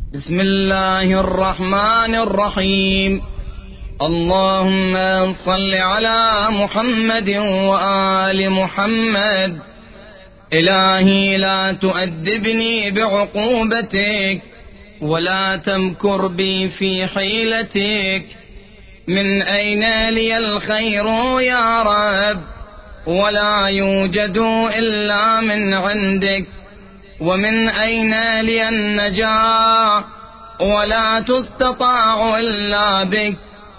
بسم الله الرحمن الرحيم. اللهم صل على محمد وآل محمد. إلهي لا تؤدبني بعقوبتك ولا تمكر بي في حيلتك. من أين لي الخير يا رب؟ ولا يوجد إلا من عندك. ومن أين لي النجاة؟ ولا تستطاع إلا بك.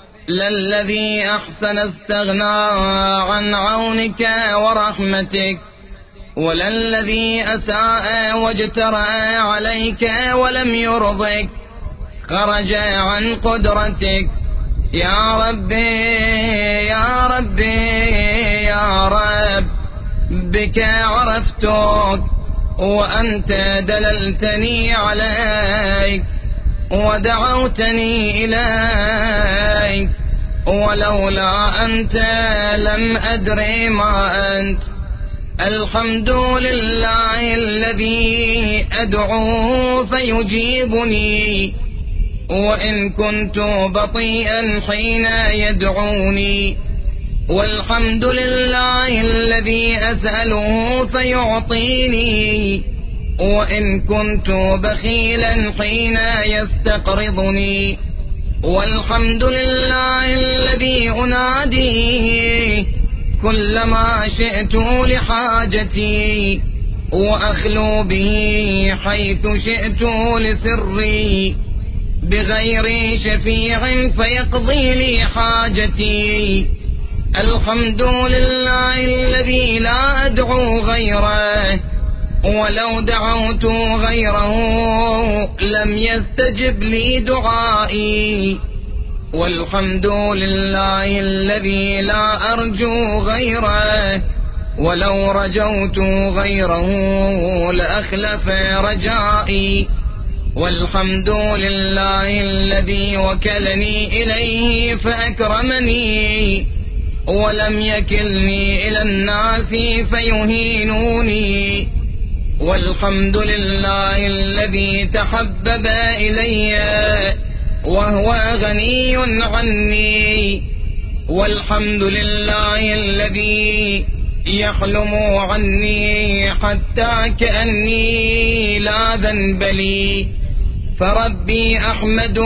للذي أحسن استغنى عن عونك ورحمتك، وللذي أساء واجترأ عليك ولم يرضك خرج عن قدرتك. يا ربي يا ربي يا رب، بك عرفتك وأنت دللتني عليك ودعوتني إليك، ولولا أنت لم أدري ما أنت. الحمد لله الذي أدعو فيجيبني، وإن كنت بطيئا حين يدعوني. والحمد لله الذي أسأله فيعطيني، وإن كنت بخيلا حين يستقرضني. والحمد لله الذي أناديه كلما شئت لحاجتي، وأخلو به حيث شئت لسري، بغير شفيع فيقضي لي حاجتي. الحمد لله الذي لا أدعو غيره، ولو دعوت غيره لم يستجب لي دعائي. والحمد لله الذي لا أرجو غيره، ولو رجوت غيره لأخلف رجائي. والحمد لله الذي وكلني إليه فأكرمني، ولم يكلني إلى الناس فيهينوني. والحمد لله الذي تحبب إلي وهو غني عني. والحمد لله الذي يحلم عني حتى كأني لا ذنب لي. فربي أحمد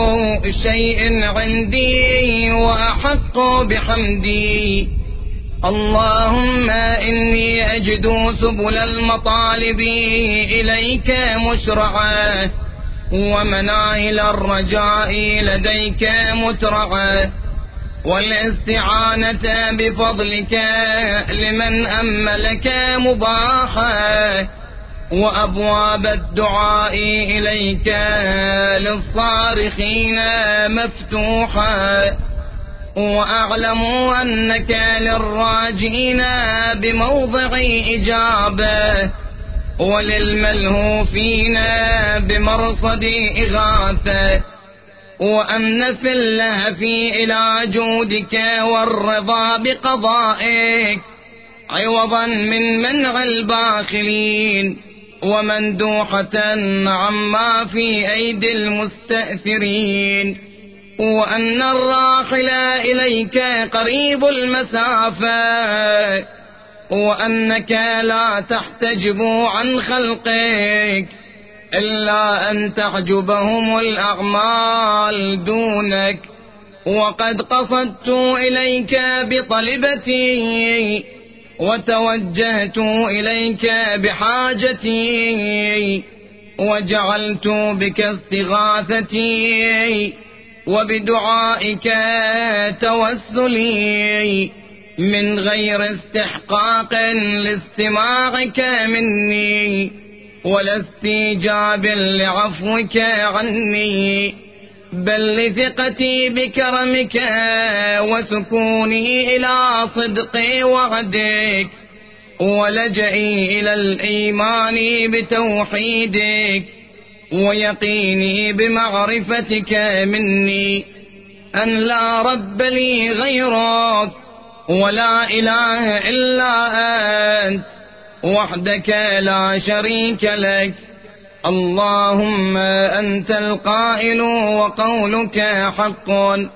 شيء عندي وأحق بحمدي. اللهم إني أجد سبل المطالب إليك مشرعة، ومناهل الرجاء لديك مترعة، والاستعانة بفضلك لمن أملك مباحة، وأبواب الدعاء إليك للصارخين مفتوحة. وأعلم أنك للراجين بموضع إجابة، وللملهوفين بمرصد إغاثة. وأن في اللهف إلى جودك والرضا بقضائك، عوضا من منع الباخلين، ومندوحة عما في أيدي المستأثرين. وأن الراحل إليك قريب المسافة، وأنك لا تحتجب عن خلقك إلا أن تحجبهم الأعمال دونك. وقد قصدت إليك بطلبتي، وتوجهت إليك بحاجتي، وجعلت بك استغاثتي، وبدعائك توسلي، من غير استحقاق لاستماعك مني، ولا استيجاب لعفوك عني، بل لثقتي بكرمك وسكوني إلى صدق وعدك، ولجئي إلى الإيمان بتوحيدك، ويقيني بمعرفتك مني أن لا رب لي غيرك، ولا إله إلا أنت وحدك لا شريك لك. اللهم أنت القائل وقولك حق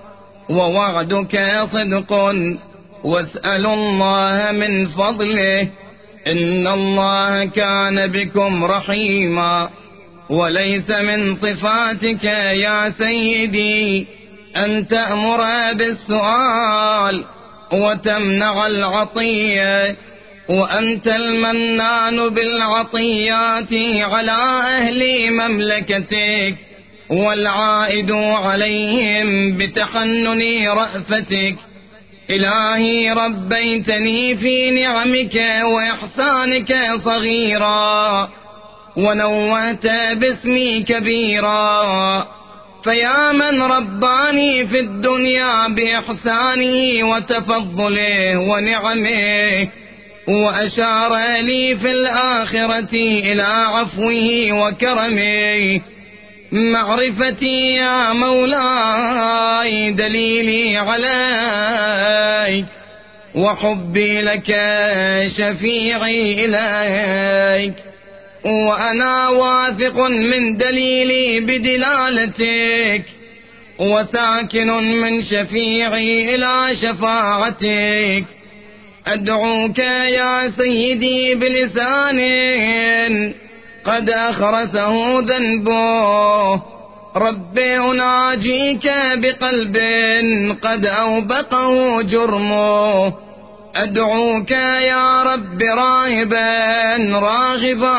ووعدك صدق، واسأل الله من فضله، إن الله كان بكم رحيما. وليس من صفاتك يا سيدي أن تأمر بالسؤال وتمنع العطية، وأنت المنان بالعطيات على أهل مملكتك، والعائد عليهم بتحنن رأفتك. إلهي ربيتني في نعمك وإحسانك صغيرا، ونوّت باسمي كبيرا، فيا من رباني في الدنيا بإحسانه وتفضله ونعمه، وأشار لي في الآخرة إلى عفوه وكرمه. معرفتي يا مولاي دليلي عليك، وحبي لك شفيعي إليك، وأنا واثق من دليلي بدلالتك، وساكن من شفيعي إلى شفاعتك. أدعوك يا سيدي بلسان قد أخرسه ذنبه، ربي أناجيك بقلب قد أوبقه جرمه. أدعوك يا رب راهبا راغبا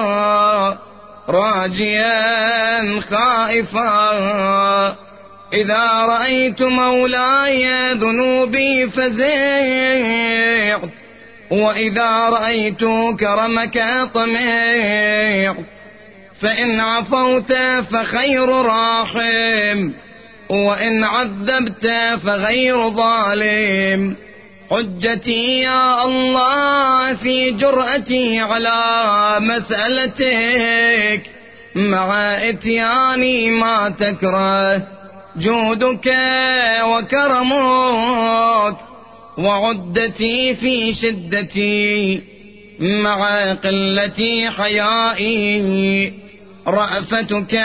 راجيا خائفا، إذا رأيت مولاي ذنوبي فزعت، وإذا رأيت كرمك طمعت. فإن عفوت فخير راحم، وإن عذبت فغير ظالم. حجتي يا الله في جرأتي على مسألتك، مع إتياني ما تكره، جودك وكرمك، وعدتي في شدتي مع قلة حيائي، رأفتك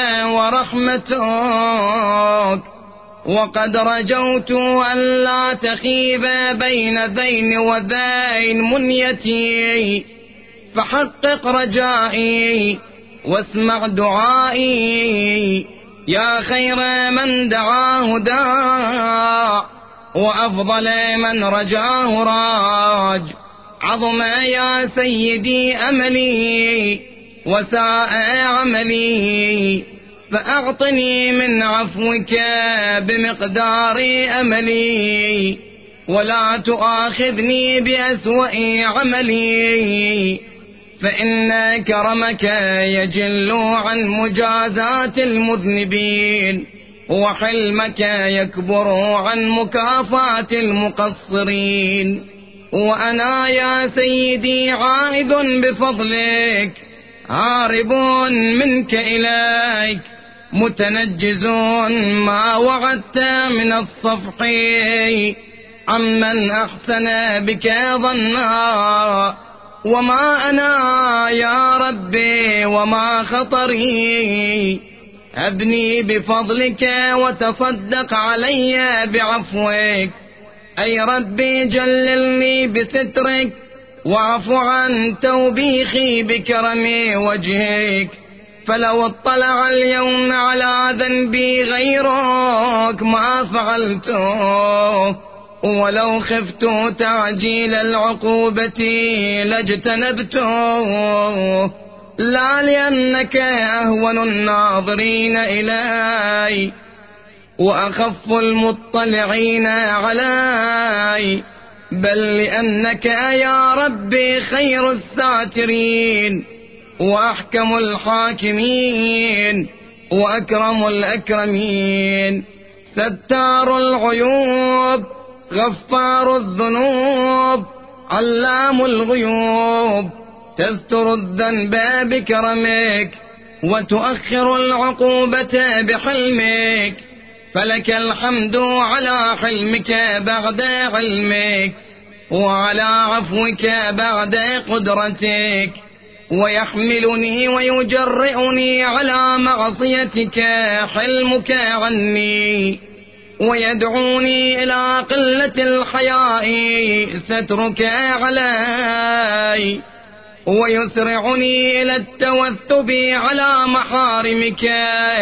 ورحمتك. وقد رجوت أن لا تخيب بين ذين وذين منيتي، فحقق رجائي واسمع دعائي، يا خير من دعاه داع، وأفضل من رجاه راج. عظم يا سيدي أملي وساء عملي، فأعطني من عفوك بمقدار أملي، ولا تؤاخذني بأسوأ عملي، فإن كرمك يجل عن مجازاة المذنبين، وحلمك يكبر عن مكافاة المقصرين. وأنا يا سيدي عائد بفضلك، هارب منك إليك، متنجز ما وعدت من الصفح عمن أحسن بك ظنا. وما أنا يا ربي وما خطري، أبني بفضلك وتصدق علي بعفوك. أي ربي جللني بسترك، واعف عن توبيخي بكرم وجهك. فلو اطلع اليوم على ذنبي غيرك ما فعلته، ولو خفت تعجيل العقوبة لاجتنبته، لا لأنك أهون الناظرين إلي وأخف المطلعين علي، بل لأنك يا ربي خير الساترين وأحكم الحاكمين وأكرم الأكرمين. ستار العيوب، غفار الذنوب، علام الغيوب، تستر الذنب بكرمك وتؤخر العقوبة بحلمك. فلك الحمد على حلمك بعد علمك، وعلى عفوك بعد قدرتك. ويحملني ويجرئني على معصيتك حلمك عني، ويدعوني إلى قلة الحياء سترك علي، ويسرعني إلى التوثب على محارمك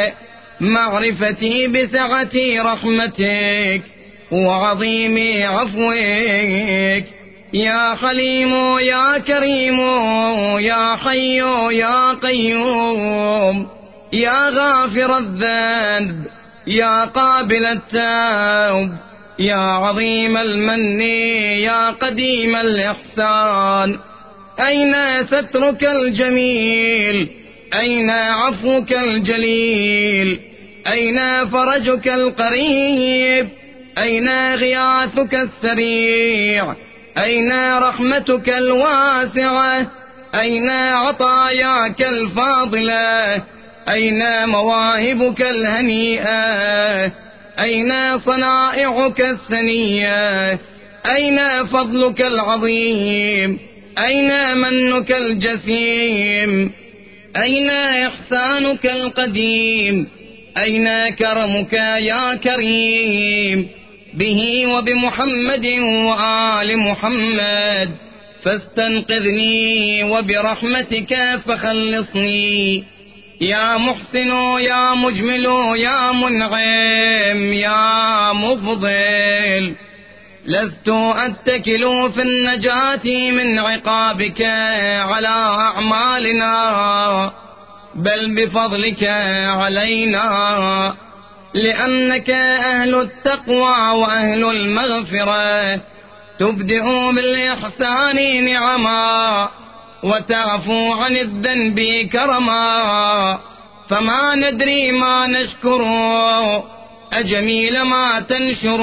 معرفتي بسعة رحمتك وعظيم عفوك. يا حليم يا كريم يا حي يا قيوم، يا غافر الذنب يا قابل التوب، يا عظيم المن يا قديم الإحسان، أين سترك الجميل؟ أين عفوك الجليل؟ أين فرجك القريب؟ أين غياثك السريع؟ أين رحمتك الواسعة؟ أين عطاياك الفاضلة؟ أين مواهبك الهنيئة؟ أين صنائعك السنية؟ أين فضلك العظيم؟ أين منك الجسيم؟ أين إحسانك القديم؟ أين كرمك يا كريم؟ به وبمحمد وآل محمد فاستنقذني، وبرحمتك فخلصني. يا محسن يا مجمل يا منعم يا مفضل، لست أتكل في النجاة من عقابك على أعمالنا، بل بفضلك علينا، لأنك أهل التقوى وأهل المغفرة، تبدئ بالإحسان نعما وتعفو عن الذنب كرما، فما ندري ما نشكر، أجميل ما تنشر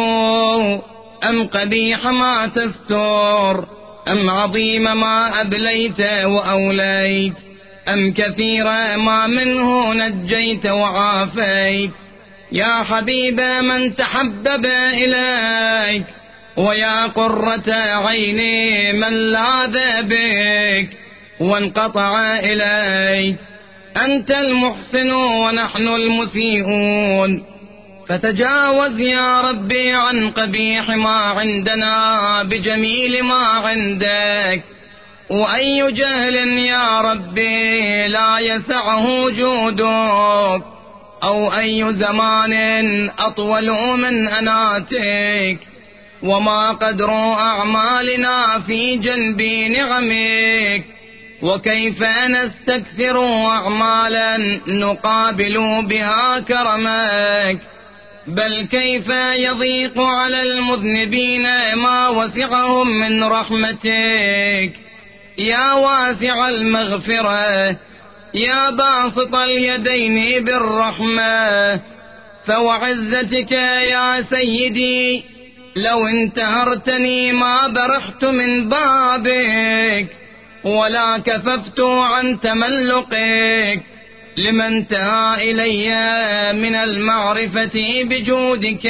أم قبيح ما تستر، أم عظيم ما أبليت وأوليت، أم كثير ما منه نجيت وعافيت. يا حبيب من تحبب إليك، ويا قرة عيني من لاذ بك وانقطع إليك، أنت المحسن ونحن المسيئون، فتجاوز يا ربي عن قبيح ما عندنا بجميل ما عندك. وأي جهل يا ربي لا يسعه جودك، أو أي زمان أطول من أناتك، وما قدر أعمالنا في جنب نعمك، وكيف نستكثر أعمالا نقابل بها كرمك، بل كيف يضيق على المذنبين ما وسعهم من رحمتك. يا واسع المغفرة، يا باسط اليدين بالرحمة، فوعزتك يا سيدي لو انتهرتني ما برحت من بابك، ولا كففت عن تملقك، لمن انتهى إلي من المعرفة بجودك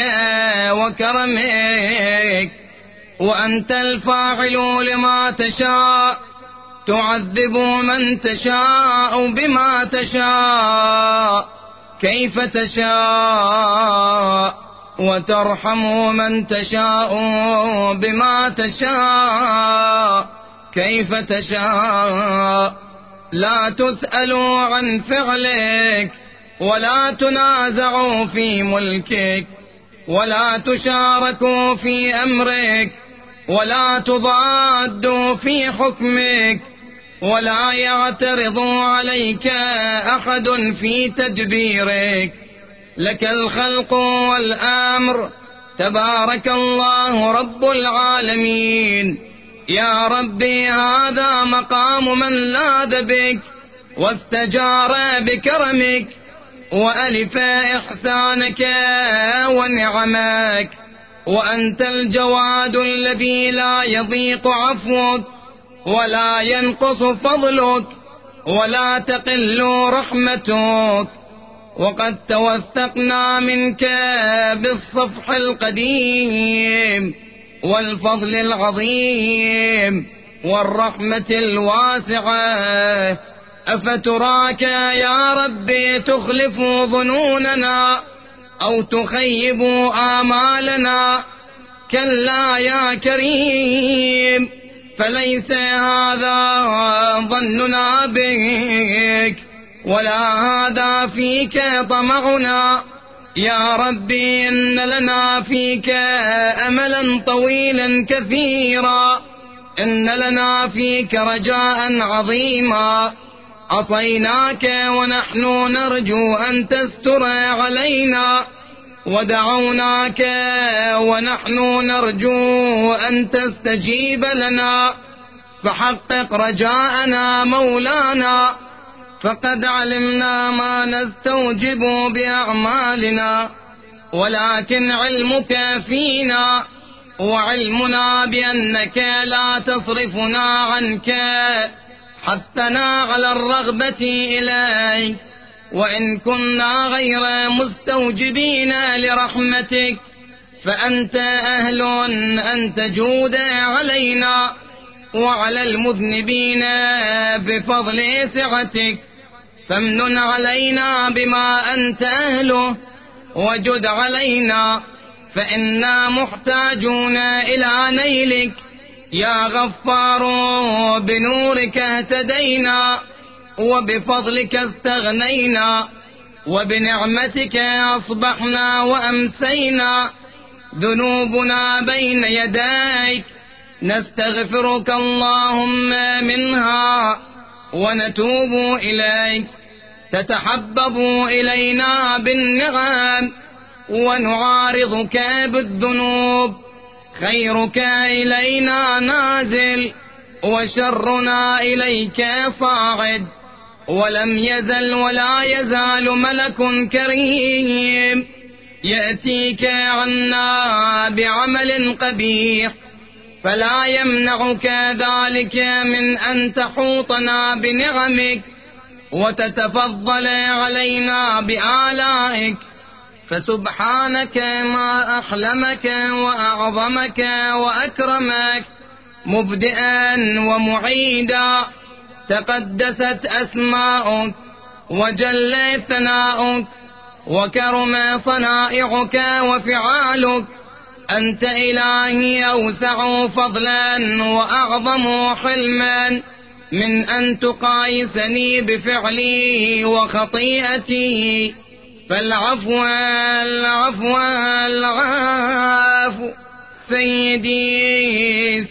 وكرمك. وأنت الفاعل لما تشاء، تعذب من تشاء بما تشاء كيف تشاء، وترحم من تشاء بما تشاء كيف تشاء. لا تسأل عن فعلك، ولا تنازع في ملكك، ولا تشارك في أمرك، ولا تضاد في حكمك، ولا يعترض عليك أحد في تدبيرك. لك الخلق والأمر، تبارك الله رب العالمين. يا ربي هذا مقام من لاذ بك واستجار بكرمك، وألف إحسانك ونعمك، وأنت الجواد الذي لا يضيق عفوك، ولا ينقص فضلك، ولا تقل رحمتك. وقد توثقنا منك بالصفح القديم والفضل العظيم، والرحمة الواسعة. أفتراك يا ربي تخلف ظنوننا أو تخيب آمالنا؟ كلا يا كريم، فليس هذا ظننا بك ولا هذا فيك طمعنا. يا ربي إن لنا فيك أملا طويلا كثيرا، إن لنا فيك رجاء عظيما. عصيناك ونحن نرجو أن تستر علينا، ودعوناك ونحن نرجو أن تستجيب لنا، فحقق رجاءنا مولانا. فقد علمنا ما نستوجب بأعمالنا، ولكن علمك فينا وعلمنا بأنك لا تصرفنا عنك حثنا على الرغبة إليك. وإن كنا غير مستوجبين لرحمتك فأنت أهل أن تجود علينا وعلى المذنبين بفضل سعتك. فامنن علينا بما أنت أهله وجد علينا، فإنا محتاجون إلى نيلك يا غفار. بنورك اهتدينا وبفضلك استغنينا، وبنعمتك أصبحنا وأمسينا. ذنوبنا بين يديك نستغفرك اللهم منها ونتوب إليك. تتحبب إلينا بالنعم ونعارضك بالذنوب. خيرك إلينا نازل وشرنا إليك صاعد. ولم يزل ولا يزال ملك كريم يأتيك عنا بعمل قبيح، فلا يمنعك ذلك من أن تحوطنا بنعمك وتتفضل علينا بآلائك. فسبحانك ما أحلمك وأعظمك وأكرمك مبدئا ومعيدا. تقدست أسماؤك وجل ثناؤك وكرم صنائعك وفعالك. أنت إلهي أوسع فضلا وأعظم حلما من أن تقايسني بفعلي وخطيئتي. فالعفو العفو العفو سيدي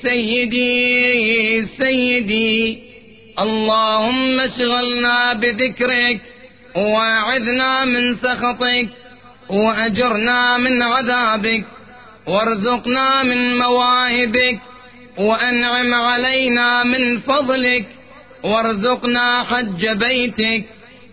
سيدي سيدي. اللهم اشغلنا بذكرك واعذنا من سخطك وأجرنا من عذابك، وارزقنا من مواهبك، وأنعم علينا من فضلك، وارزقنا حج بيتك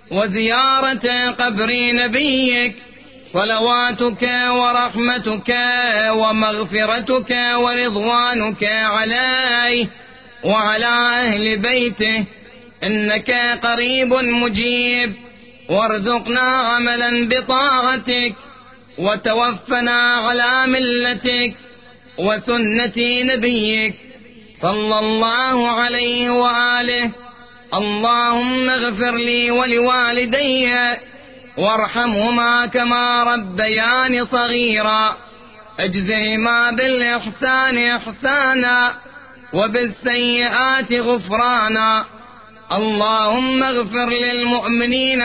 وزيارة قبر نبيك. صلواتك ورحمتك ومغفرتك ورضوانك عليه وعلى أهل بيته، إنك قريب مجيب. وارزقنا عملا بطاعتك، وتوفنا على ملتك وسنة نبيك صلى الله عليه وآله. اللهم اغفر لي ولوالدي وارحمهما كما ربياني صغيرا. اجزهما بالإحسان إحسانا وبالسيئات غفرانا. اللهم اغفر للمؤمنين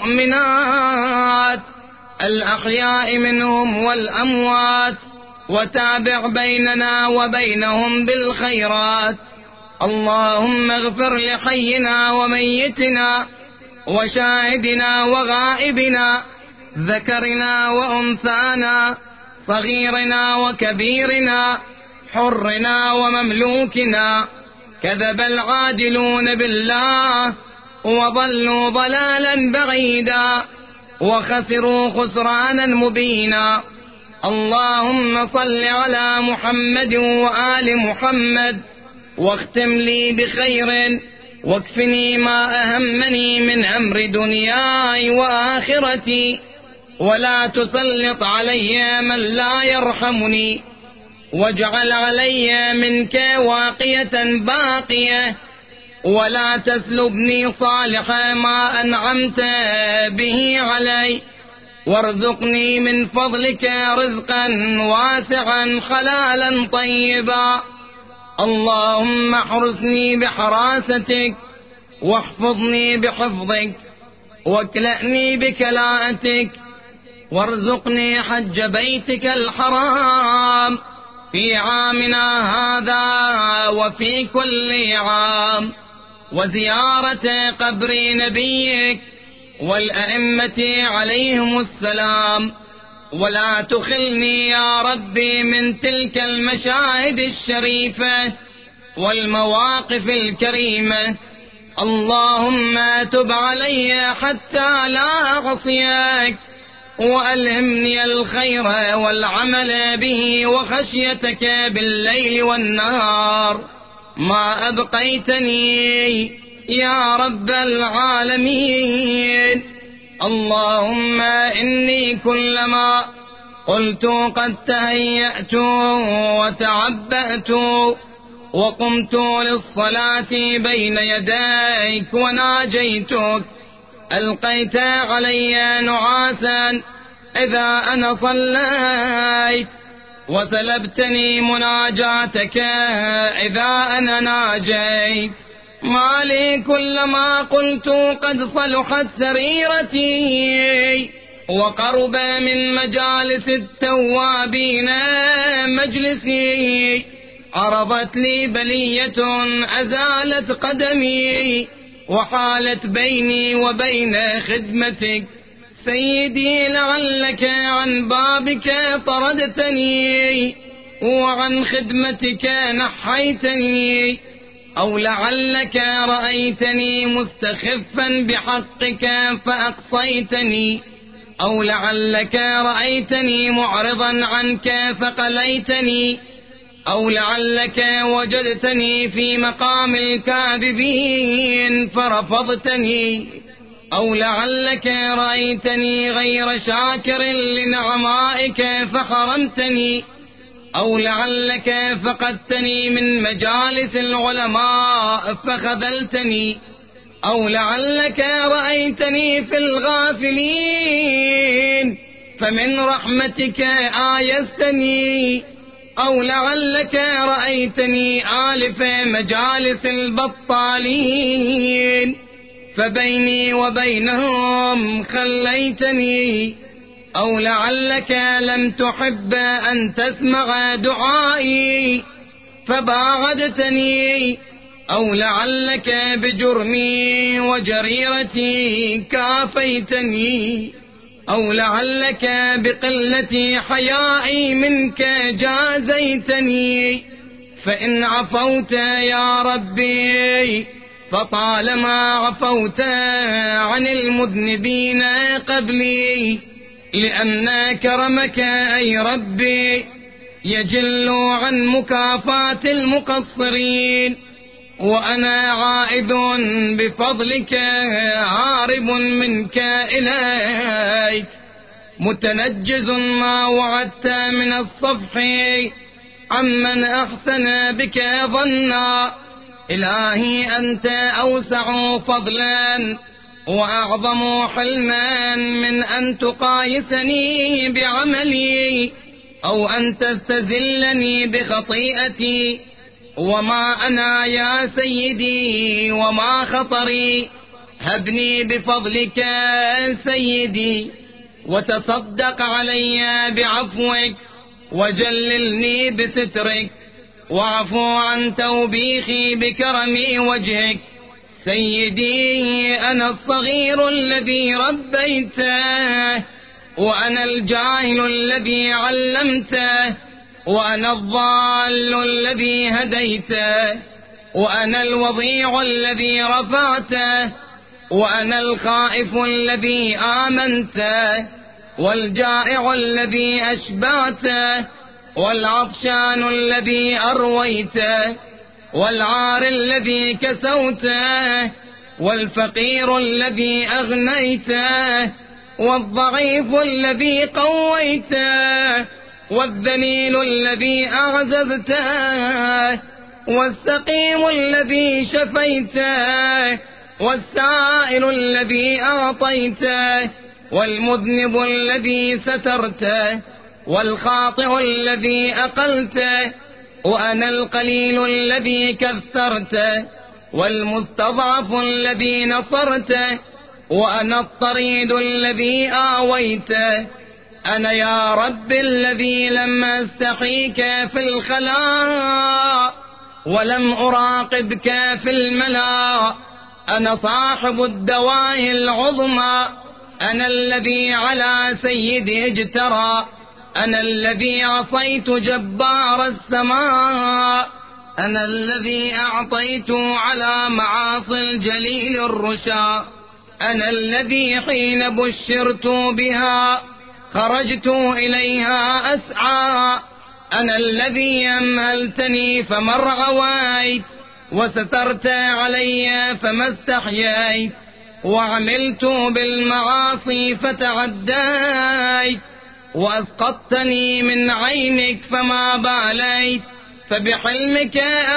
والمؤمنات الأحياء منهم والأموات، وتابع بيننا وبينهم بالخيرات. اللهم اغفر لحينا وميتنا وشاهدنا وغائبنا، ذكرنا وأنثانا، صغيرنا وكبيرنا، حرنا ومملوكنا. كذب العاجلون بالله وضلوا ضلالا بعيدا وخسروا خسرانا مبينا. اللهم صل على محمد وآل محمد، واختم لي بخير، واكفني ما أهمني من أمر دنياي وآخرتي، ولا تسلط علي من لا يرحمني. واجعل علي منك واقية باقية، ولا تسلبني صالح ما أنعمت به علي، وارزقني من فضلك رزقا واسعا حلالا طيبا. اللهم احرسني بحراستك، واحفظني بحفظك، واكلأني بكلاءتك، وارزقني حج بيتك الحرام في عامنا هذا وفي كل عام، وزيارة قبر نبيك والأئمة عليهم السلام. ولا تخلني يا ربي من تلك المشاهد الشريفة والمواقف الكريمة. اللهم تب علي حتى لا أعصيك، وألهمني الخير والعمل به وخشيتك بالليل والنهار ما أبقيتني يا رب العالمين. اللهم إني كلما قلت قد تهيأت وتعبأت وقمت للصلاة بين يديك وناجيتك، ألقيت علي نعاسا إذا أنا صليت، وسلبتني مناجاتك إذا أنا ناجيت. ما لي كلما قلت قد صلحت سريرتي وقرب من مجالس التوابين مجلسي، عرضت لي بلية أزالت قدمي وحالت بيني وبين خدمتك. سيدي لعلك عن بابك طردتني وعن خدمتك نحيتني، أو لعلك رأيتني مستخفا بحقك فأقصيتني، أو لعلك رأيتني معرضا عنك فقليتني، أو لعلك وجدتني في مقام الكاذبين فرفضتني، أو لعلك رأيتني غير شاكر لنعمائك فحرمتني، أو لعلك فقدتني من مجالس العلماء فخذلتني، أو لعلك رأيتني في الغافلين فمن رحمتك آيستني، أو لعلك رأيتني آلف مجالس البطالين فبيني وبينهم خليتني، أو لعلك لم تحب أن تسمع دعائي فباعدتني، أو لعلك بجرمي وجريرتي كافيتني، أو لعلك بقلة حيائي منك جازيتني. فإن عفوت يا ربي فطالما عفوت عن المذنبين قبلي، لأن كرمك أي ربي يجل عن مكافاة المقصرين، وأنا عائد بفضلك عارب منك إليك، متنجز ما وعدت من الصفح عمن أحسن بك ظنا. إلهي أنت أوسع فضلا وأعظم حلما من أن تقايسني بعملي أو أن تستذلني بخطيئتي. وما أنا يا سيدي وما خطري، هبني بفضلك سيدي، وتصدق علي بعفوك، وجللني بسترك، واعفو عن توبيخي بكرم وجهك. سيدي أنا الصغير الذي ربيته، وأنا الجاهل الذي علمته، وأنا الضال الذي هديته، وأنا الوضيع الذي رفعته، وأنا الخائف الذي آمنته، والجائع الذي أشبعته، والعطشان الذي أرويته، والعار الذي كسوته، والفقير الذي أغنيته، والضعيف الذي قويته، والذليل الذي أعززته، والسقيم الذي شفيته، والسائل الذي أعطيته، والمذنب الذي سترته، والخاطئ الذي أقلته، وأنا القليل الذي كثرته، والمستضعف الذي نصرته، وأنا الطريد الذي آويته. أنا يا رب الذي لم أستحيك في الخلاء ولم أراقبك في الملا. أنا صاحب الدواء العظمى، أنا الذي على سيدي اجترى، أنا الذي عصيت جبار السماء، أنا الذي أعطيت على معاصي الجليل الرشا، أنا الذي حين بشرت بها خرجت إليها أسعى، أنا الذي أمهلتني فما ارغويت، وسترت علي فما استحييت، وعملت بالمعاصي فتعديت، وأسقطتني من عينك فما باليت. فبحلمك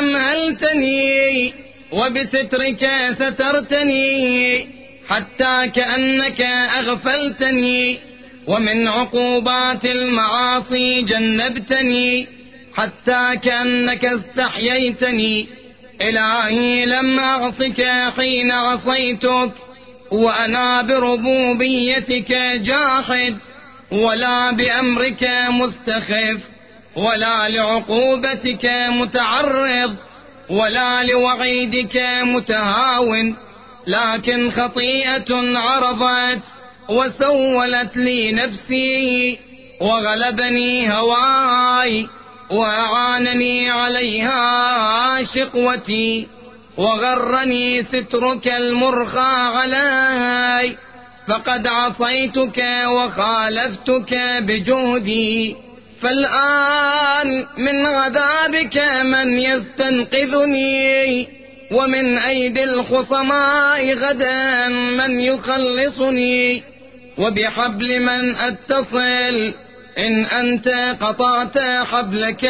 أمهلتني وبسترك سترتني، حتى كأنك أغفلتني، ومن عقوبات المعاصي جنبتني، حتى كأنك استحييتني. إلهي لم أعصك حين عصيتك، وأنا بربوبيتك جاحد، ولا بأمرك مستخف، ولا لعقوبتك متعرض، ولا لوعيدك متهاون، لكن خطيئة عرضت وسولت لي نفسي، وغلبني هواي، وأعانني عليها شقوتي، وغرني سترك المرخى علي، فقد عصيتك وخالفتك بجهدي. فالآن من عذابك من يستنقذني، ومن أيدي الخصماء غدا من يخلصني، وبحبل من أتصل إن أنت قطعت حبلك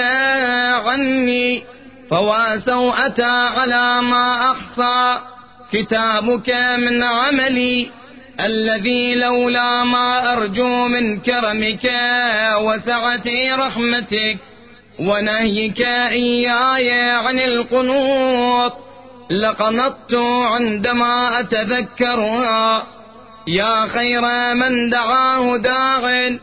عني. فواسوءة على ما أحصى كتابك من عملي، الذي لولا ما أرجو من كرمك وسعة رحمتك ونهيك إياي عن القنوط لقنطت عندما أتذكرها. يا خير من دعاه داع،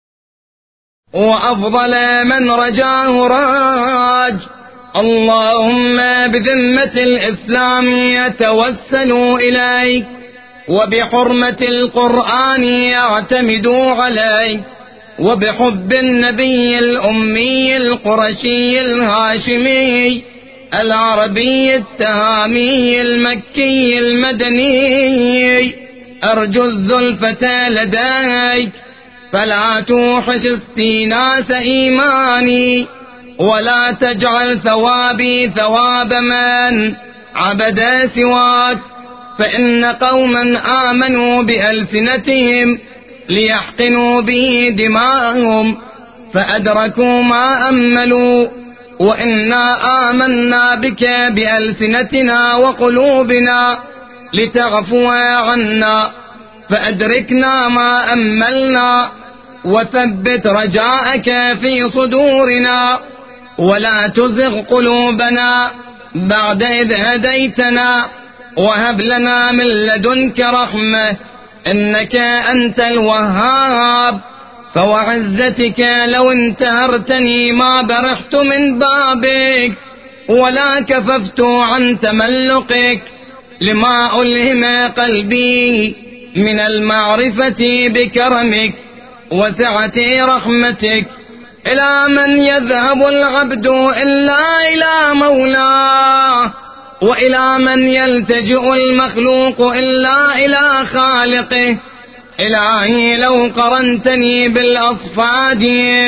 وأفضل من رجاه راج، اللهم بذمة الإسلام يتوسل إليك، وبحرمة القرآن يعتمد عليك، وبحب النبي الأمي القرشي الهاشمي العربي التهامي المكي المدني، أرجو الزلفة لديك، فلا توحش استيناس إيماني، ولا تجعل ثوابي ثواب من عبد سواك. فإن قوما آمنوا بألسنتهم ليحقنوا به دماءهم، فأدركوا ما أملوا، وإنا آمنا بك بألسنتنا وقلوبنا لتغفو عنا، فأدركنا ما أملنا، وثبت رجاءك في صدورنا، ولا تزغ قلوبنا بعد إذ هديتنا، وهب لنا من لدنك رحمة، إنك أنت الوهاب. فوعزتك لو انتهرتني ما برحت من بابك، ولا كففت عن تملقك، لما ألهم قلبي من المعرفة بكرمك وسعة رحمتك. إلى من يذهب العبد إلا إلى مولاه، وإلى من يلتجئ المخلوق إلا إلى خالقه. إلهي لو قرنتني بالأصفاد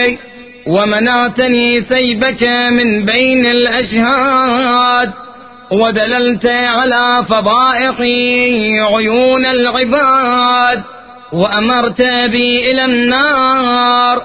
ومنعتني سيبك من بين الأشهاد، ودللت على فضائحي عيون العباد، وأمرت بي إلى النار،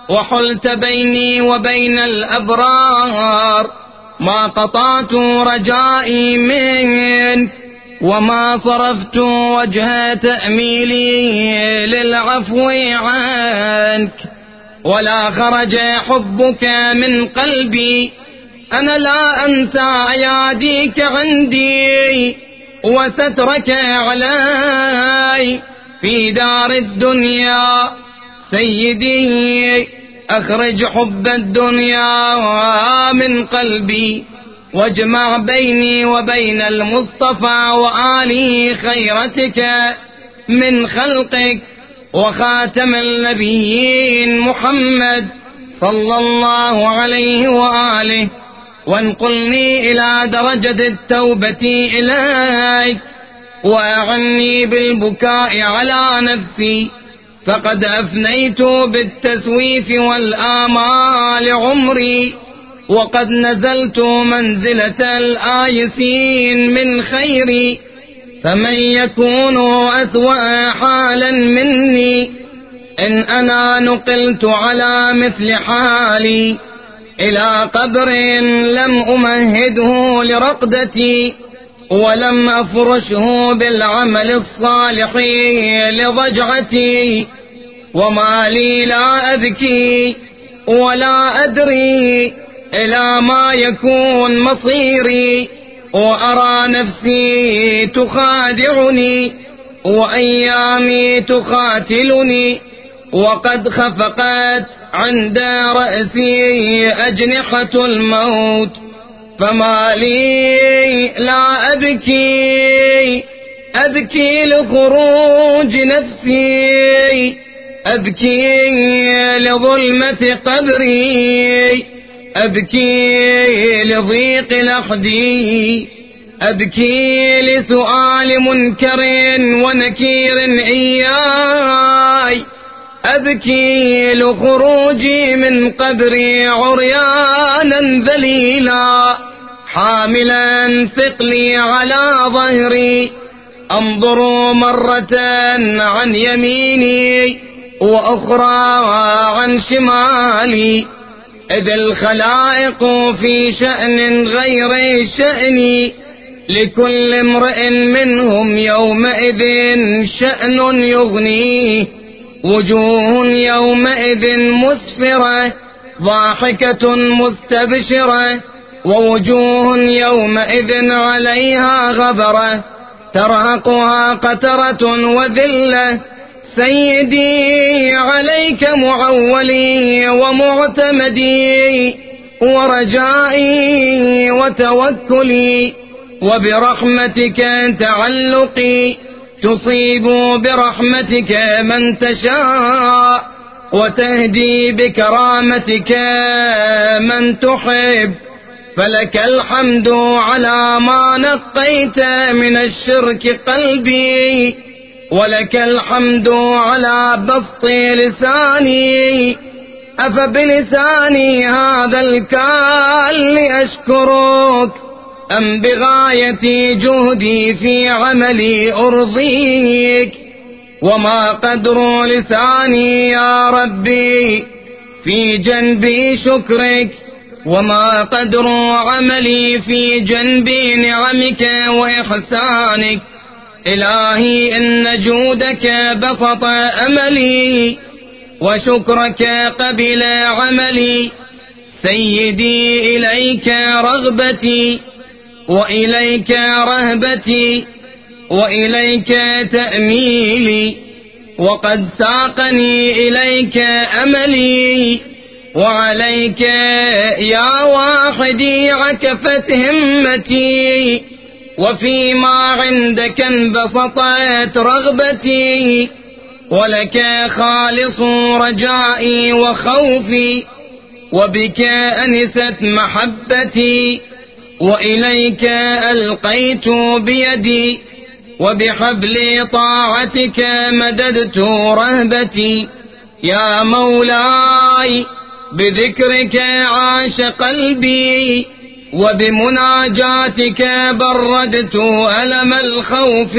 وحلت بيني وبين الأبرار ما قطعت رجائي منك وما صرفت وجه تأميلي للعفو عنك ولا خرج حبك من قلبي أنا لا أنسى أياديك عندي وسترك علي في دار الدنيا سيدي أخرج حب الدنيا من قلبي واجمع بيني وبين المصطفى وآله خيرتك من خلقك وخاتم النبيين محمد صلى الله عليه وآله وانقلني إلى درجة التوبة إليك وأعني بالبكاء على نفسي فقد أفنيت بالتسويف والآمال عمري وقد نزلت منزلة الآيسين من خيري فمن يكون أسوأ حالا مني إن أنا نقلت على مثل حالي إلى قبر لم أمهده لرقدتي ولم أفرشه بالعمل الصالح لضجعتي وما لي لا أبكي ولا أدري إلى ما يكون مصيري وأرى نفسي تخادعني وأيامي تقاتلني وقد خفقت عند رأسي أجنحة الموت فما لي لا أبكي لخروج نفسي أبكي لظلمة قبري أبكي لضيق لحدي أبكي لسؤال منكر ونكير إياي أبكي لخروجي من قبري عريانا ذليلا حاملا ثقلي على ظهري أنظر مرة عن يميني وأخرى عن شمالي إذ الخلائق في شأن غير شأني لكل امرئ منهم يومئذ شأن يغنيه وجوه يومئذ مسفرة ضاحكة مستبشرة ووجوه يومئذ عليها غبرة ترهقها قترة وذلة سيدي عليك معولي ومعتمدي ورجائي وتوكلي وبرحمتك تعلقي تصيب برحمتك من تشاء وتهدي بكرامتك من تحب فلك الحمد على ما نقيت من الشرك قلبي ولك الحمد على بسط لساني أفبلساني هذا الكال أشكرك أم بغاية جهدي في عملي أرضيك وما قدر لساني يا ربي في جنبي شكرك وما قدر عملي في جنبي نعمك وإحسانك إلهي إن جودك بسط أملي وشكرك قبل عملي سيدي إليك رغبتي وإليك رهبتي وإليك تأميلي وقد ساقني إليك أملي وعليك يا واحدي عكفت همتي وفيما عندك انبسطت رغبتي ولك خالص رجائي وخوفي وبك أنست محبتي وإليك ألقيت بيدي وبحبل طاعتك مددت رهبتي يا مولاي بذكرك عاش قلبي وبمناجاتك بردت ألم الخوف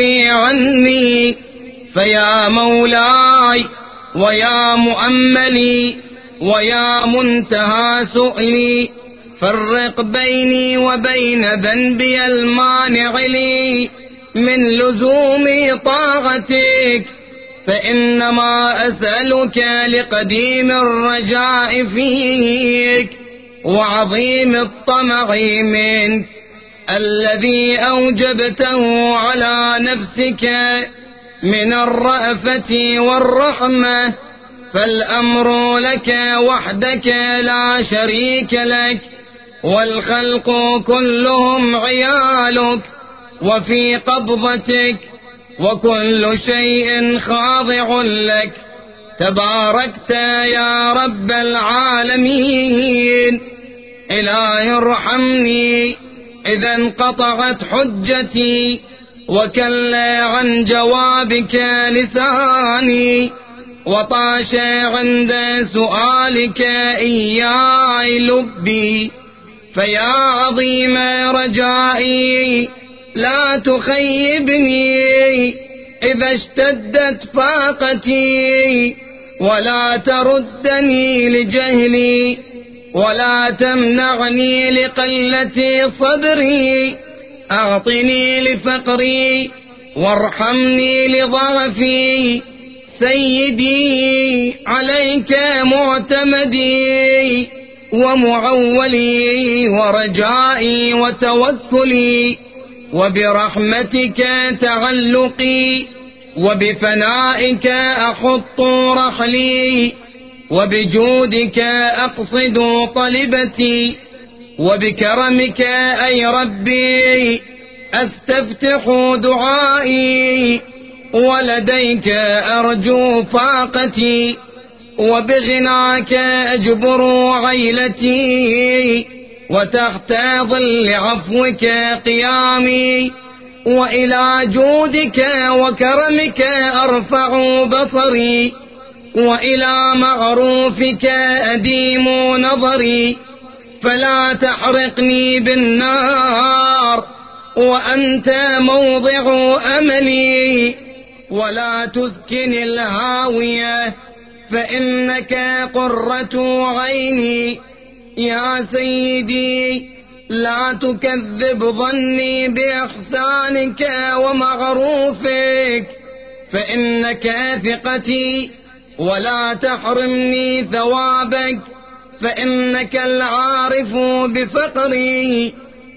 عني فيا مولاي ويا مؤملي ويا منتهى سؤلي فرق بيني وبين ذنبي المانع لي من لزوم طاعتك، فإنما أسألك لقديم الرجاء فيك وعظيم الطمع منك الذي أوجبته على نفسك من الرأفة والرحمة، فالأمر لك وحدك لا شريك لك، والخلق كلهم عيالك وفي قبضتك، وكل شيء خاضع لك، تباركت يا رب العالمين. إلهي ارحمني إذا انقطعت حجتي وكل عن جوابك لساني، وطاش عند سؤالك إياي لبي، فيا عظيم رجائي لا تخيبني إذا اشتدت فاقتي، ولا تردني لجهلي ولا تمنعني لقلة صبري، أعطني لفقري وارحمني لضعفي، سيدي عليك معتمدي ومعولي ورجائي وتوكلي، وبرحمتك تعلقي، وبفنائك أحط رحلي، وبجودك أقصد طلبتي، وبكرمك أي ربي أستفتح دعائي، ولديك أرجو فاقتي، وبغناك أجبر عيلتي، وتحت ظل عفوك قيامي، وإلى جودك وكرمك أرفع بصري، وإلى معروفك أديم نظري، فلا تحرقني بالنار وأنت موضع أملي، ولا تسكن الهاوية فإنك قرة عيني، يا سيدي لا تكذب ظني بإحسانك ومعروفك، فإنك ثقتي، ولا تحرمني ثوابك فإنك العارف بفقري.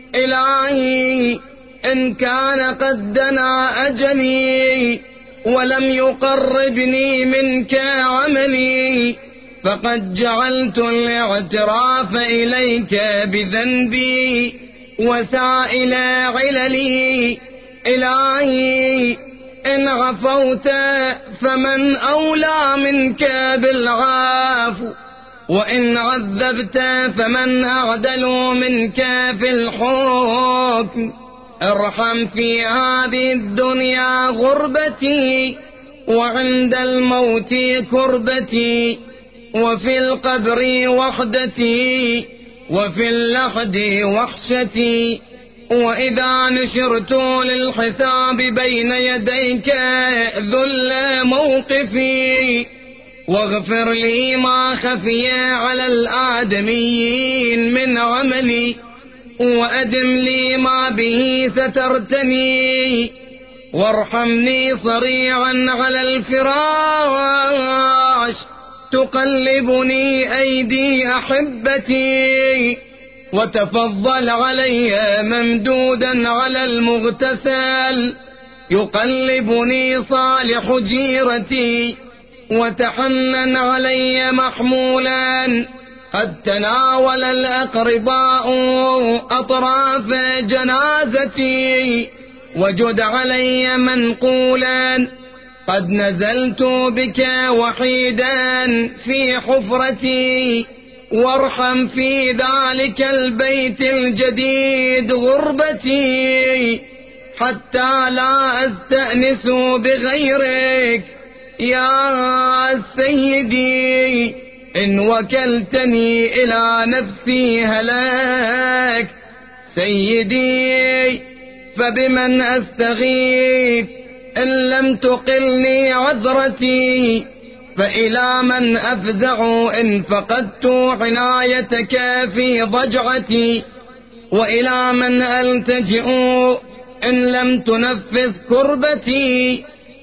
إلهي إن كان قد دنا أجلي ولم يقربني منك عملي، فقد جعلت الاعتراف إليك بذنبي وسائل عللي. إلهي إن عفوت فمن أولى منك بالعفو، وإن عذبت فمن أعدل منك في الحكم. ارحم في هذه الدنيا غربتي، وعند الموت كربتي، وفي القبر وحدتي، وفي اللحد وحشتي، وإذا نشرت للحساب بين يديك ذل موقفي. واغفر لي ما خفي على الآدميين من عملي، وأدم لي ما به سترتني، وارحمني صريعا على الفراش تقلبني أيدي أحبتي، وتفضل علي ممدودا على المغتسل يقلبني صالح جيرتي، وتحنن علي محمولا قد تناول الأقرباء أطراف جنازتي، وجد علي منقولا قد نزلت بك وحيدا في حفرتي، وارحم في ذلك البيت الجديد غربتي، حتى لا أستأنس بغيرك يا سيدي. إن وكلتني إلى نفسي هلاك سيدي، فبمن أستغيث إن لم تقلني عذرتي، فإلى من أفزع إن فقدت عنايتك في ضجعتي؟ وإلى من ألتجئ إن لم تنفذ كربتي؟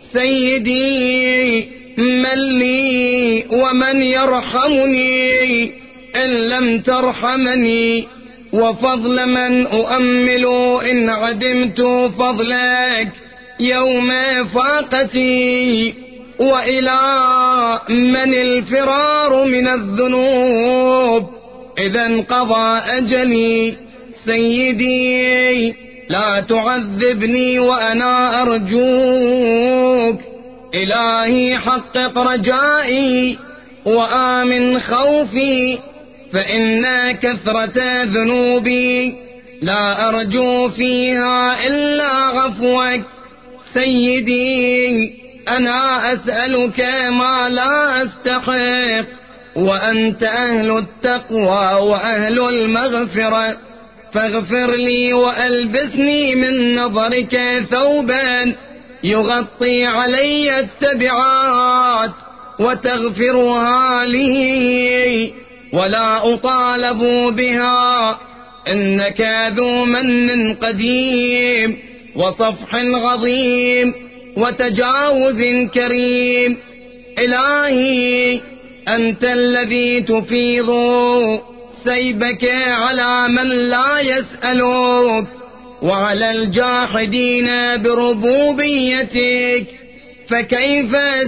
سيدي من لي ومن يرحمني إن لم ترحمني؟ وفضل من أؤمل إن عدمت فضلك يوم فاقتي؟ وإلى من الفرار من الذنوب إذا انقضى أجلي؟ سيدي لا تعذبني وأنا أرجوك، إلهي حقق رجائي وآمن خوفي، فإن كثرة ذنوبي لا أرجو فيها إلا عفوك. سيدي أنا أسألك ما لا أستحق، وأنت أهل التقوى وأهل المغفرة، فاغفر لي وألبسني من نظرك ثوبا يغطي علي التبعات وتغفرها لي، ولا أطالب بها، إنك ذو من قديم وصفح عظيم وتجاوز كريم. إلهي أنت الذي تفيض سيبك على من لا يسألك وعلى الجاحدين بربوبيتك، فكيف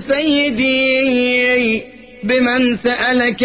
سيدي بمن سألك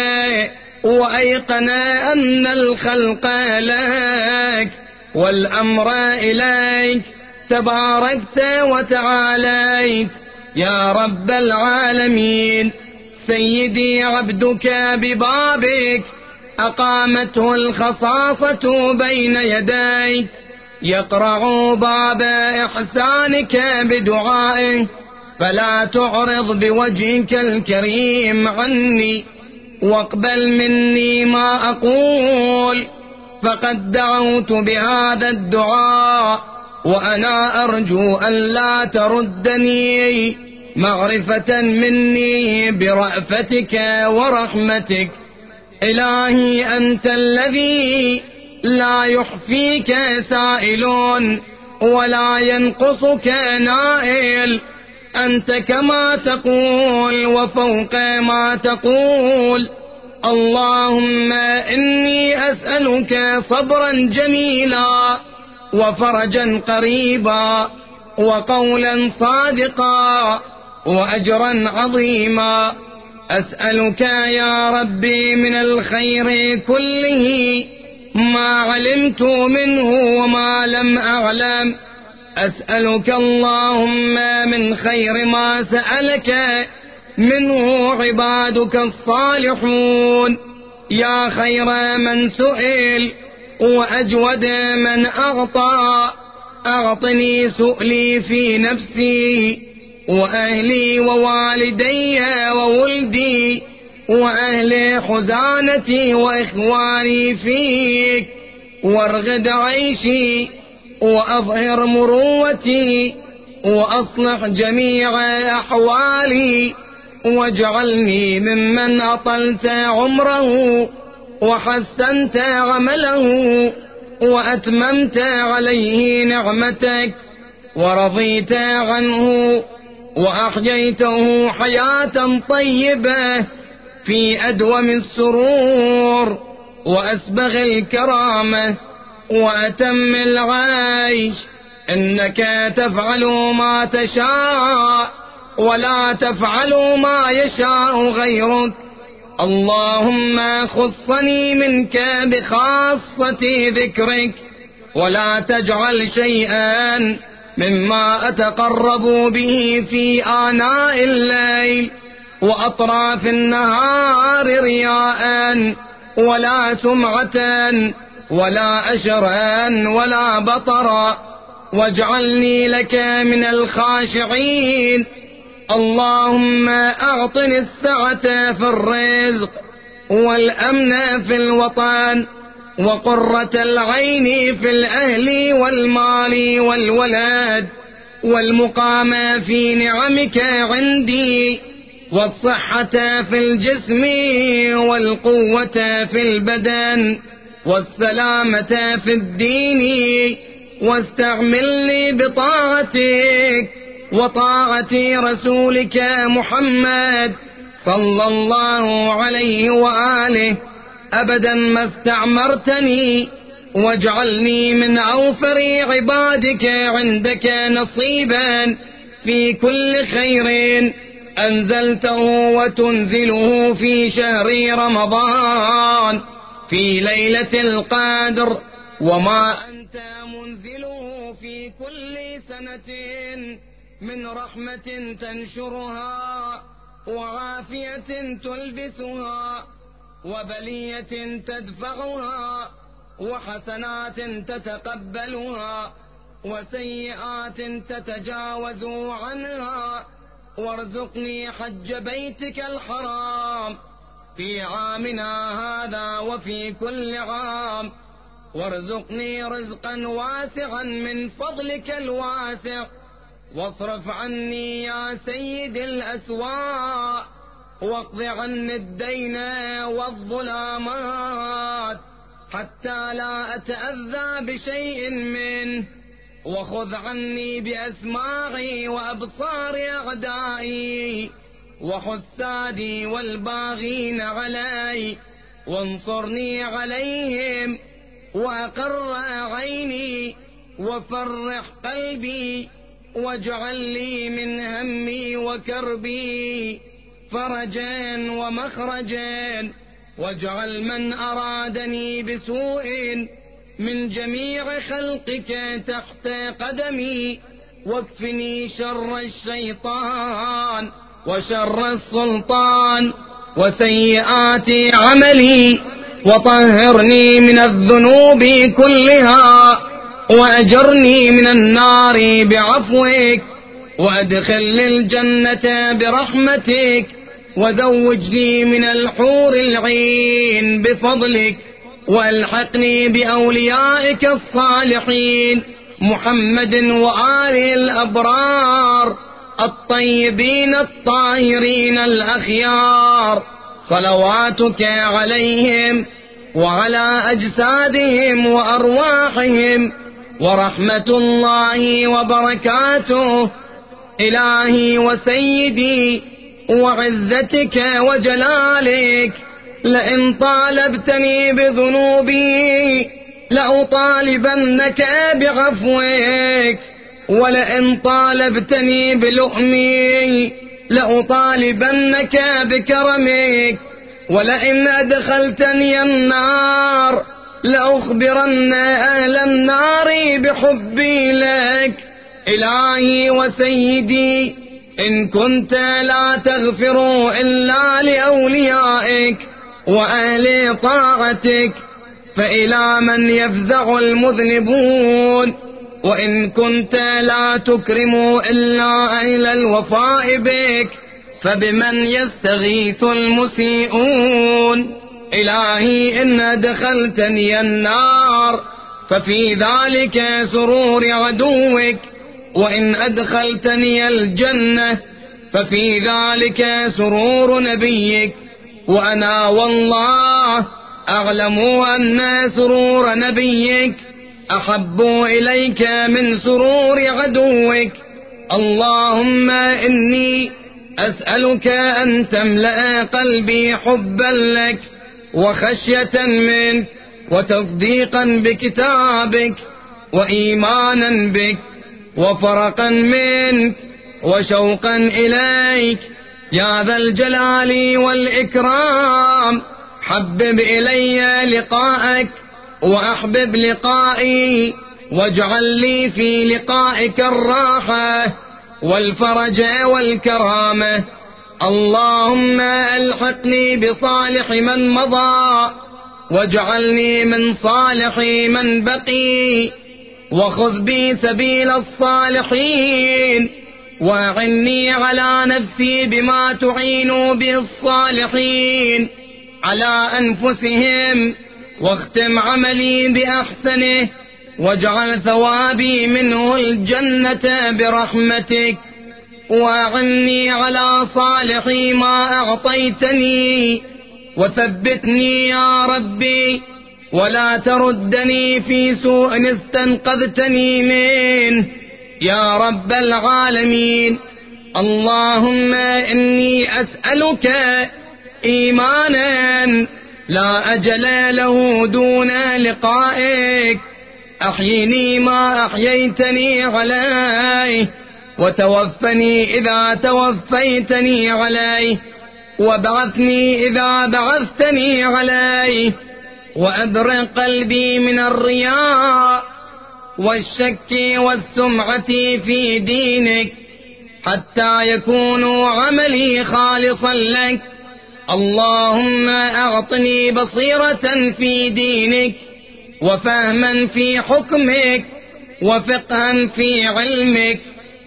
وأيقن أن الخلق لك والأمر إليك، تباركت وتعاليت يا رب العالمين. سيدي عبدك ببابك أقامته الخصاصة بين يديك، يقرع باب إحسانك بدعائه، فلا تعرض بوجهك الكريم عني، واقبل مني ما أقول، فقد دعوت بهذا الدعاء وأنا أرجو أن لا تردني معرفة مني برأفتك ورحمتك. إلهي أنت الذي لا يحفيك سائل ولا ينقصك نائل، أنت كما تقول وفوق ما تقول. اللهم إني أسألك صبرا جميلا وفرجا قريبا وقولا صادقا وأجرا عظيما. أسألك يا ربي من الخير كله ما علمت منه وما لم أعلم. أسألك اللهم من خير ما سألك منه عبادك الصالحون، يا خير من سئل وأجود من أعطى. أعطني سؤلي في نفسي وأهلي ووالدي وولدي وأهل خزانتي وإخواني فيك، وارغد عيشي وأظهر مروتي وأصلح جميع أحوالي، واجعلني ممن أطلت عمره وحسنت عمله وأتممت عليه نعمتك ورضيت عنه وأحييته حياة طيبة في أدوم السرور وأسبغ الكرامة وأتم العيش، إنك تفعل ما تشاء ولا تفعل ما يشاء غيرك. اللهم خصني منك بخاصة ذكرك، ولا تجعل شيئا مما أتقرب به في آناء الليل وأطراف النهار رياء ولا سمعة ولا أشرا ولا بطرا، واجعلني لك من الخاشعين. اللهم أعطني السعة في الرزق والأمن في الوطن وقرة العين في الأهل والمال والولد والمقام في نعمك عندي، والصحة في الجسم والقوة في البدن والسلامة في الدين، واستعملني بطاعتك وطاعة رسولك محمد صلى الله عليه وآله أبدا ما استعمرتني، واجعلني من أوفر عبادك عندك نصيبا في كل خير أنزلته وتنزله في شهر رمضان في ليلة القدر، وما أنت منزله في كل سنة من رحمة تنشرها وعافية تلبسها وبلية تدفعها وحسنات تتقبلها وسيئات تتجاوز عنها. وارزقني حج بيتك الحرام في عامنا هذا وفي كل عام، وارزقني رزقا واسعا من فضلك الواسع، واصرف عني يا سيد الأسواء، واقض عني الدين والظلامات حتى لا أتأذى بشيء منه، وخذ عني بأسماعي وأبصار أعدائي وحسادي والباغين علي، وانصرني عليهم وأقر عيني وفرح قلبي، واجعل لي من همي وكربي فرجا ومخرجا، واجعل من أرادني بسوء من جميع خلقك تحت قدمي، واكفني شر الشيطان وشر السلطان وسيئات عملي، وطهرني من الذنوب كلها، وأجرني من النار بعفوك، وأدخلني الجنة برحمتك، وزوجني من الحور العين بفضلك، والحقني بأوليائك الصالحين محمد وآله الأبرار الطيبين الطاهرين الأخيار، صلواتك عليهم وعلى أجسادهم وأرواحهم، ورحمة الله وبركاته إلهي وسيدي وعزتك وجلالك، لئن طالبتني بذنوبي لأطالبنك بعفوك، ولئن طالبتني بلؤمي لأطالبنك بكرمك، ولئن أدخلتني النار لأخبرن أهل النار بحبي لك. إلهي وسيدي، إن كنت لا تغفر إلا لأوليائك وأهل طاعتك فإلى من يفزع المذنبون، وإن كنت لا تكرم إلا أهل الوفاء بك فبمن يستغيث المسيئون. إلهي إن أدخلتني النار ففي ذلك سرور عدوك، وإن أدخلتني الجنة ففي ذلك سرور نبيك، وأنا والله أعلم أن سرور نبيك أحب إليك من سرور عدوك. اللهم إني أسألك أن تملأ قلبي حبا لك وخشية منك وتصديقا بكتابك وإيمانا بك وفرقا منك وشوقا إليك يا ذا الجلال والإكرام. حبب إلي لقاءك وأحبب لقائي، واجعل لي في لقائك الراحة والفرج والكرامة. اللهم ألحقني بصالح من مضى واجعلني من صالح من بقي، وخذ بي سبيل الصالحين، وأعني على نفسي بما تعين به الصالحين على أنفسهم، واختم عملي بأحسنه، واجعل ثوابي منه الجنة برحمتك. وأعني على صالح ما أعطيتني، وثبتني يا ربي ولا تردني في سوء استنقذتني منه يا رب العالمين. اللهم إني أسألك إيمانا لا أجل له دون لقائك، أحيني ما أحييتني عليه، وتوفني إذا توفيتني عليه، وابعثني إذا بعثتني عليه، وأبرئ قلبي من الرياء والشك والسمعة في دينك، حتى يكون عملي خالصا لك. اللهم أعطني بصيرة في دينك، وفهما في حكمك، وفقها في علمك،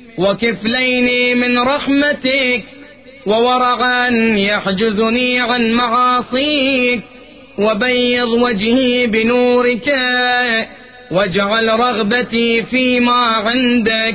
وكفلين من رحمتك، وورعا يحجزني عن معاصيك، وبيض وجهي بنورك، واجعل رغبتي فيما عندك،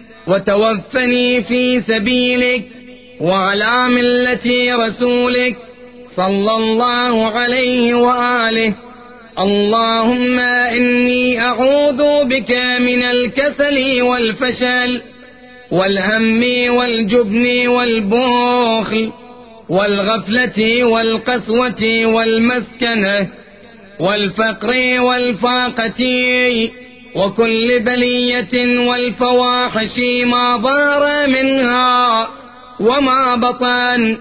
وتوفني في سبيلك وعلى ملة رسولك صلى الله عليه وآله. اللهم إني أعوذ بك من الكسل والفشل والهم والجبن والبخل والغفلة والقسوة والمسكنة والفقر والفاقة وكل بلية والفواحش ما ظهر منها وما بطن.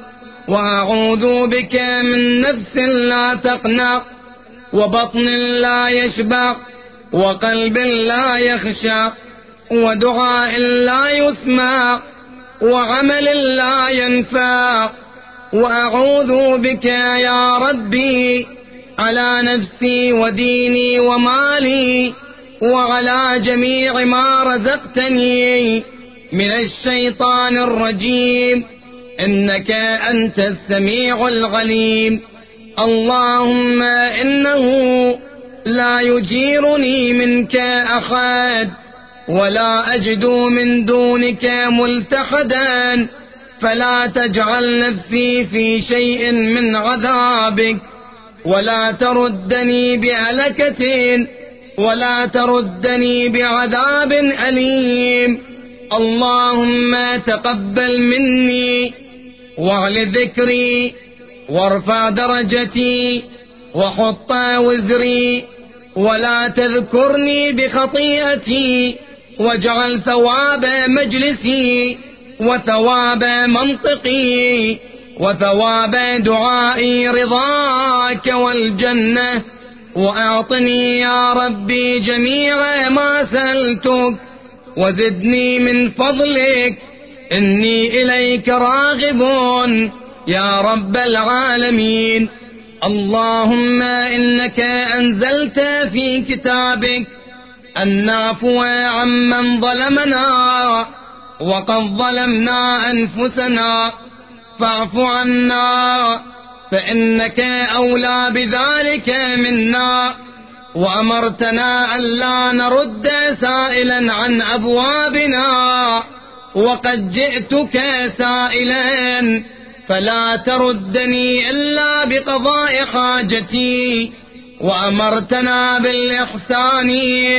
وأعوذ بك من نفس لا تقنع، وبطن لا يشبع، وقلب لا يخشع، ودعاء لا يسمع، وعمل لا ينفع. وأعوذ بك يا ربي على نفسي وديني ومالي وعلى جميع ما رزقتني من الشيطان الرجيم، إنك أنت السميع العليم. اللهم إنه لا يجيرني منك أحد، ولا أجد من دونك ملتحدا، فلا تجعل نفسي في شيء من عذابك، ولا تردني بهلكة، ولا تردني بعذاب أليم. اللهم تقبل مني واعل ذكري وارفع درجتي وحط وزري، ولا تذكرني بخطيئتي، واجعل ثواب مجلسي وثواب منطقي وثواب دعائي رضاك والجنة. وأعطني يا ربي جميع ما سألتك، وزدني من فضلك، إني إليك راغب يا رب العالمين. اللهم إنك أنزلت في كتابك أن نعفو عمن ظلمنا، وقد ظلمنا أنفسنا، فاعف عنا فإنك أولى بذلك منا. وأمرتنا ألا نرد سائلا عن أبوابنا، وقد جئتك سائلا فلا تردني إلا بقضاء حاجتي. وأمرتنا بالإحسان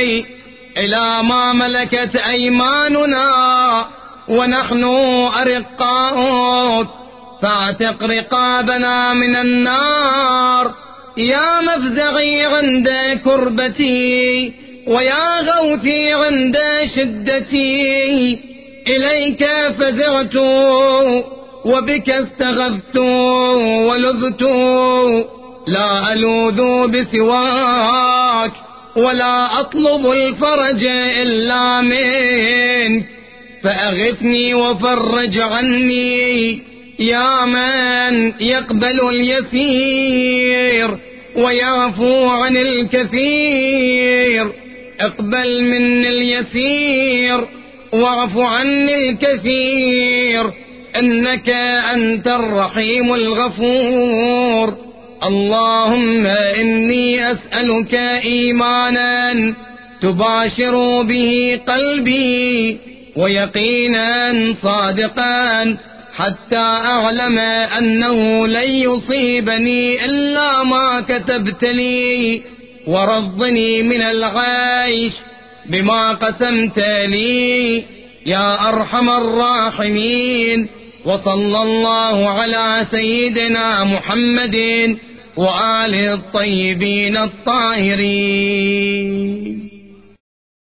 إلى ما ملكت أيماننا، ونحن أرقاؤك، فاعتق رقابنا من النار يا مفزعي عند كربتي، ويا غوثي عند شدتي. إليك فزعت وبك استغفت ولذت، لا ألوذ بسواك، ولا أطلب الفرج إلا منك، فأغثني وفرج عني يا من يقبل اليسير ويعفو عن الكثير. اقبل مني اليسير واعف عني الكثير، إنك أنت الرحيم الغفور. اللهم إني أسألك إيمانا تباشر به قلبي، ويقينا صادقا حتى أعلم أنه لن يصيبني إلا ما كتبت لي، ورضني من العيش بما قسمت لي يا أرحم الراحمين. وصلى الله على سيدنا محمد وآله الطيبين الطاهرين.